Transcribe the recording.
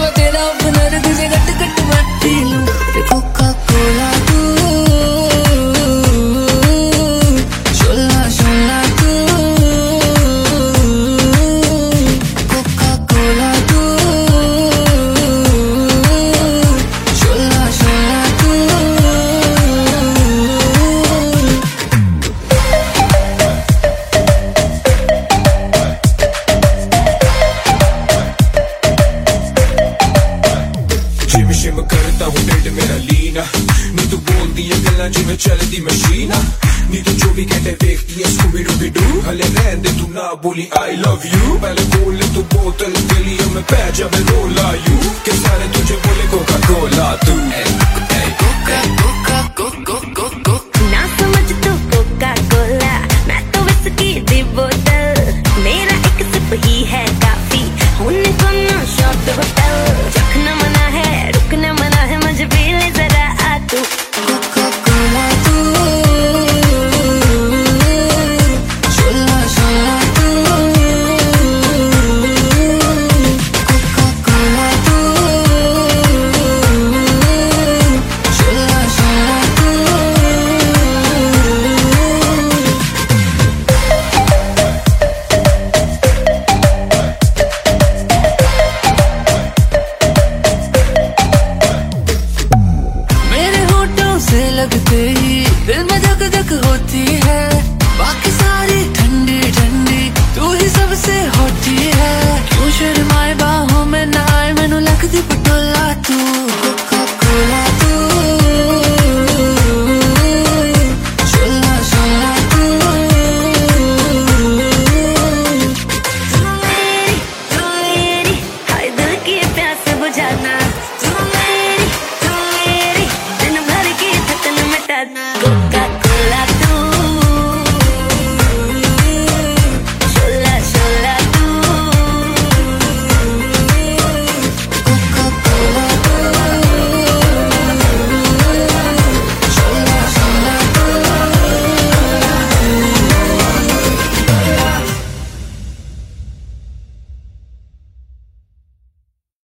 मैं तेरा ओपनर, तुझे गट गट मैं पी लूं। कोका कोला तू, शोला शोला तू, कोका कोला तू, शोला शोला तू। जिम शिम करता हूँ ढिड मेरा लीना, नी तू बोलती है गल्ला जिवें चलदी मशीना, नी तू 24 घंटे देखती है स्कूबी डूबी डू। हले रहन दे तू ना बोली आई लव यू, पहले बोल ले तू बोतल गलियों में पै जावे रोला यू, के सारे तुझे बोले कोका कोला तू।